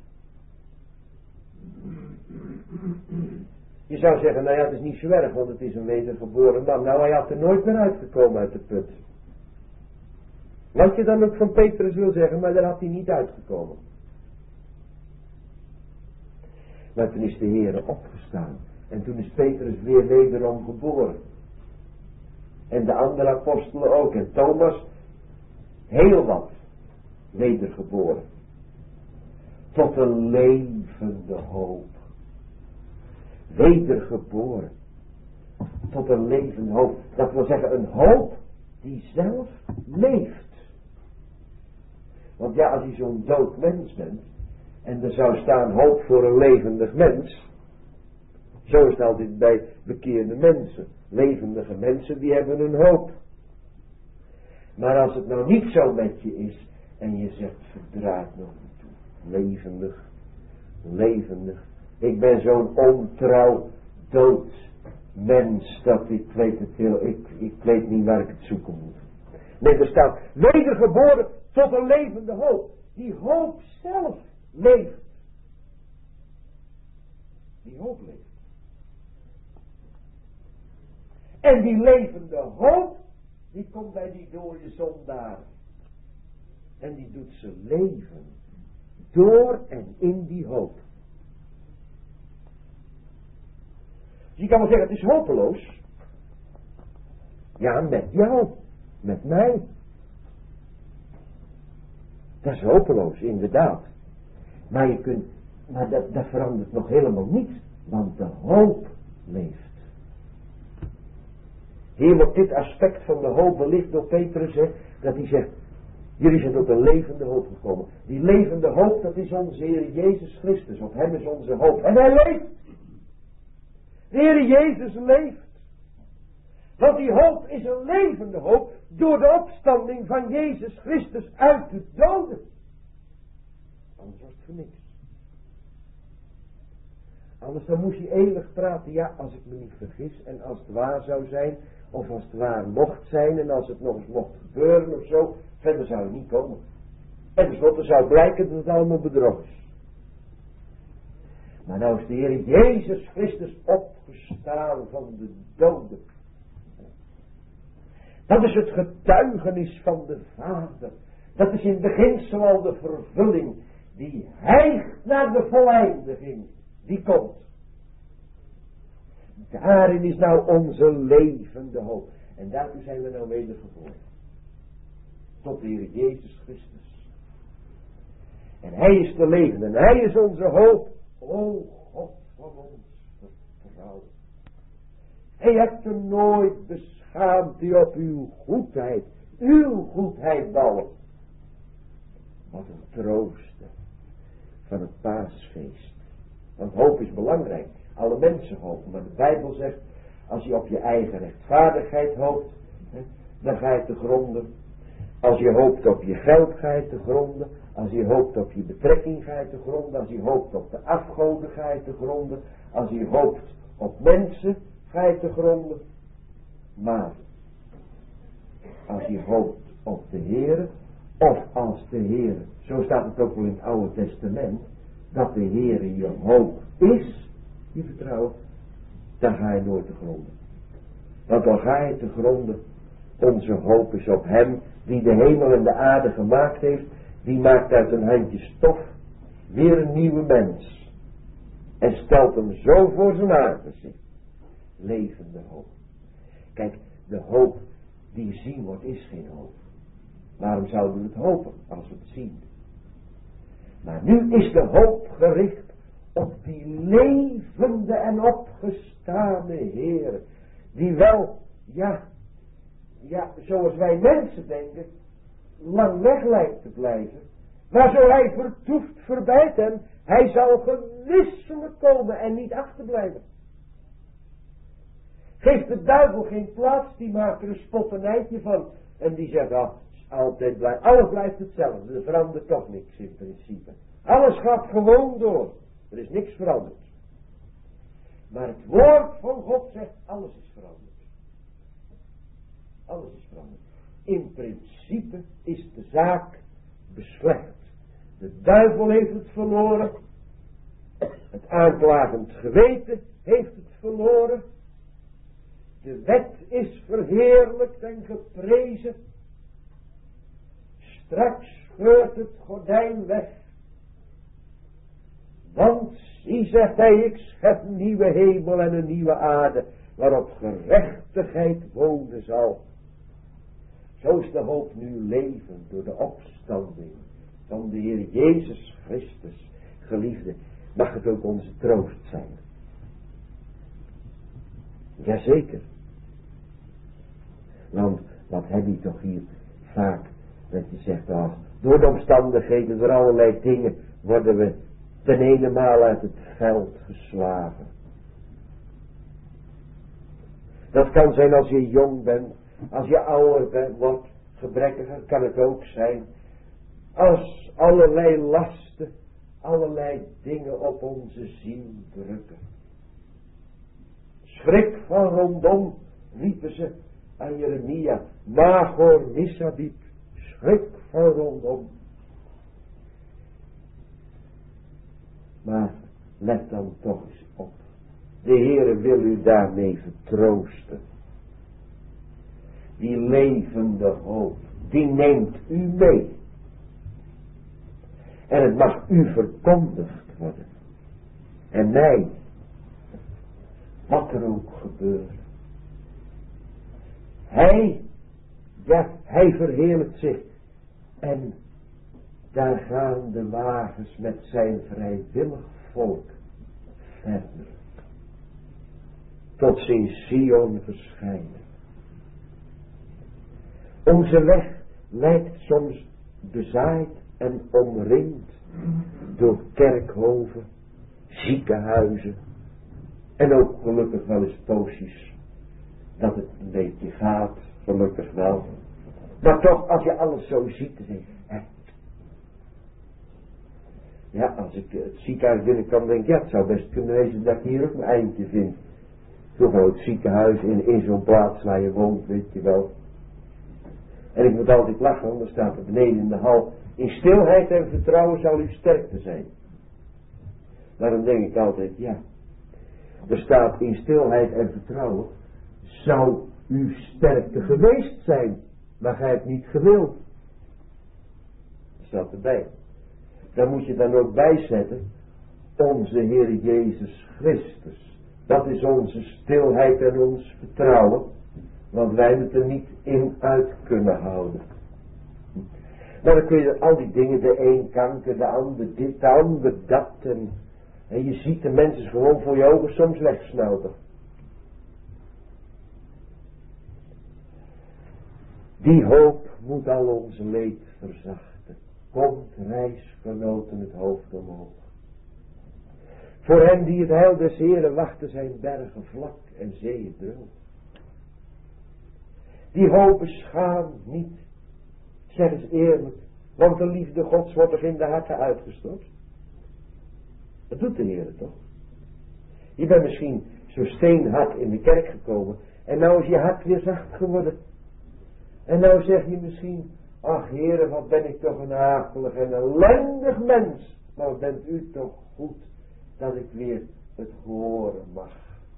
Speaker 1: Je zou zeggen, nou ja, het is niet zo erg, want het is een wedergeboren man. Nou, hij had er nooit meer uitgekomen uit de put. Wat je dan ook van Petrus wil zeggen, maar daar had hij niet uitgekomen. Maar toen is de Heer opgestaan. En toen is Petrus weer wederom geboren. En de andere apostelen ook. En Thomas, heel wat, wedergeboren. Tot een levende hoop. Wedergeboren. Tot een levende hoop. Dat wil zeggen een hoop die zelf leeft. Want ja, als je zo'n dood mens bent. En er zou staan hoop voor een levendig mens. Zo is het altijd bij bekeerde mensen. Levendige mensen die hebben een hoop. Maar als het nou niet zo met je is. En je zegt verdraait nog niet toe. Levendig. Levendig. Ik ben zo'n ontrouw dood mens. Dat ik weet het heel. Ik weet niet waar ik het zoeken moet. Nee, er staat wedergeboren tot een levende hoop. Die hoop zelf leeft. Die hoop leeft. En die levende hoop, die komt bij die dode zondaar. En die doet ze leven. Door en in die hoop. Dus je kan wel zeggen, het is hopeloos. Ja, met jou. Met mij. Dat is hopeloos, inderdaad. Maar dat verandert nog helemaal niet. Want de hoop leeft. Hier wordt dit aspect van de hoop belicht door Petrus. Hè, dat hij zegt, jullie zijn tot een levende hoop gekomen. Die levende hoop, dat is onze Heer Jezus Christus. Op hem is onze hoop. En hij leeft. De Heer Jezus leeft. Want die hoop is een levende hoop door de opstanding van Jezus Christus uit de doden. Anders was het voor niks. Anders dan moest je eeuwig praten. Ja, als ik me niet vergis en als het waar zou zijn. Of als het waar mocht zijn en als het nog eens mocht gebeuren of zo. Verder zou het niet komen. En tenslotte zou blijken dat het allemaal bedrog is. Maar nou is de Heer Jezus Christus opgestaan van de doden. Dat is het getuigenis van de Vader. Dat is in beginsel al de vervulling die hijgt naar de voleindiging. Die komt. Daarin is nou onze levende hoop. En daartoe zijn we nou wedergeboren. Tot de Heer Jezus Christus. En Hij is de levende. En Hij is onze hoop. O God van ons vertrouwen. Hij hebt er nooit beschaamd die op uw goedheid bouwen. Wat een troost van het paasfeest. Want hoop is belangrijk. Alle mensen hopen. Maar de Bijbel zegt, als je op je eigen rechtvaardigheid hoopt, dan ga je te gronden. Als je hoopt op je geld, ga je te gronden. Als je hoopt op je betrekking, ga je te gronden. Als je hoopt op de afgoden, ga je te gronden. Als je hoopt op mensen, ga je te gronden. Maar als je hoopt op de Heere, of als de Heere, zo staat het ook wel in het Oude Testament, dat de Heere je hoop is, je vertrouwen, dan ga je nooit te gronden. Want dan ga je te gronden. Onze hoop is op hem die de hemel en de aarde gemaakt heeft. Die maakt uit een handje stof weer een nieuwe mens. En stelt hem zo voor zijn aangezicht. Levende hoop. Kijk, de hoop die zien wordt is geen hoop. Waarom zouden we het hopen als we het zien? Maar nu is de hoop gericht op die levende en opgestane Heer. Die wel, ja, zoals wij mensen denken, lang weg lijkt te blijven. Maar zo hij vertoeft verbijt hem, hij zal gewisselijk komen en niet achterblijven. Geeft de duivel geen plaats, die maakt er een spotternijtje van. En die zegt, alles blijft hetzelfde, er verandert toch niks in principe. Alles gaat gewoon door, er is niks veranderd. Maar het woord van God zegt, alles is veranderd. Alles is veranderd. In principe is de zaak beslecht. De duivel heeft het verloren. Het aanklagend geweten heeft het verloren. De wet is verheerlijkt en geprezen. Straks scheurt het gordijn weg. Want zie, zegt hij, ik schep een nieuwe hemel en een nieuwe aarde, waarop gerechtigheid wonen zal. Zo is de hoop nu levend door de opstanding van de Heer Jezus Christus. Geliefde, mag het ook onze troost zijn? Jazeker. Want wat heb je toch hier vaak, dat je zegt, door de omstandigheden, door allerlei dingen, worden we ten ene maal uit het veld geslagen. Dat kan zijn als je jong bent, als je ouder wordt, gebrekkiger kan het ook zijn. Als allerlei lasten, allerlei dingen op onze ziel drukken. Schrik van rondom, riepen ze aan Jeremia, Magor Missabib, schrik van rondom. Maar let dan toch eens op. De Heere wil u daarmee vertroosten. Die levende hoop, die neemt u mee. En het mag u verkondigd worden. En mij, wat er ook gebeurt. Hij verheerlijkt zich. En daar gaan de wagens met zijn vrijwillig volk verder. Tot ze in Sion verschijnen. Onze weg lijkt soms bezaaid en omringd door kerkhoven, ziekenhuizen en ook gelukkig wel eens poosjes dat het een beetje gaat, gelukkig wel. Maar toch, als je alles zo ziet, dan denk je, ja, als ik het ziekenhuis binnenkom, denk ik, ja, het zou best kunnen wezen dat ik hier ook mijn eindje vind. Toch wel het ziekenhuis in zo'n plaats waar je woont, weet je wel. En ik moet altijd lachen, want er staat er beneden in de hal, in stilheid en vertrouwen zal uw sterkte zijn. Daarom denk ik altijd, ja, er staat in stilheid en vertrouwen, zou uw sterkte geweest zijn, maar gij hebt niet gewild. Dat staat erbij. Daar moet je dan ook bijzetten, onze Heer Jezus Christus. Dat is onze stilheid en ons vertrouwen, want wij het er niet in uit kunnen houden. Maar dan kun je al die dingen, de een kanker, de ander dit, de ander dat. En je ziet de mensen gewoon voor je ogen soms wegsmelten. Die hoop moet al onze leed verzachten. Komt, reisgenoten, het hoofd omhoog. Voor hen die het heil des Heren wachten zijn bergen vlak en zeeën droog. Die hoop beschaamt niet. Zeg eens eerlijk. Want de liefde Gods wordt toch in de harten uitgestort. Dat doet de Heer toch? Je bent misschien zo steenhard in de kerk gekomen. En nou is je hart weer zacht geworden. En nou zeg je misschien. Ach Heere, wat ben ik toch een akelig en ellendig mens. Maar wat bent u toch goed dat ik weer het horen mag.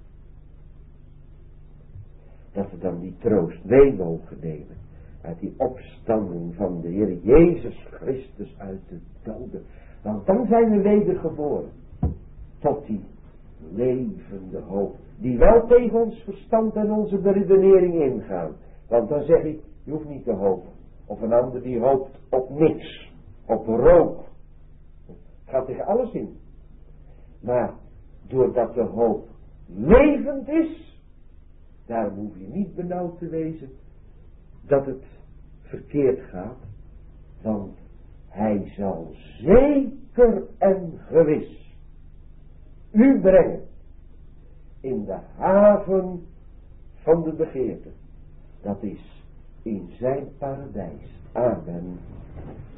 Speaker 1: Dat we dan die troost mee mogen nemen. Uit die opstanding van de Heer Jezus Christus uit de doden. Want dan zijn we wedergeboren. Tot die levende hoop. Die wel tegen ons verstand en onze beredenering ingaan. Want dan zeg ik, je hoeft niet te hopen. Of een ander die hoopt op niks. Op rook. Het gaat tegen alles in. Maar doordat de hoop levend is. Daarom hoef je niet benauwd te wezen. Dat het verkeerd gaat. Want hij zal zeker en gewis u brengen in de haven van de begeerte. Dat is in zijn paradijs. Amen.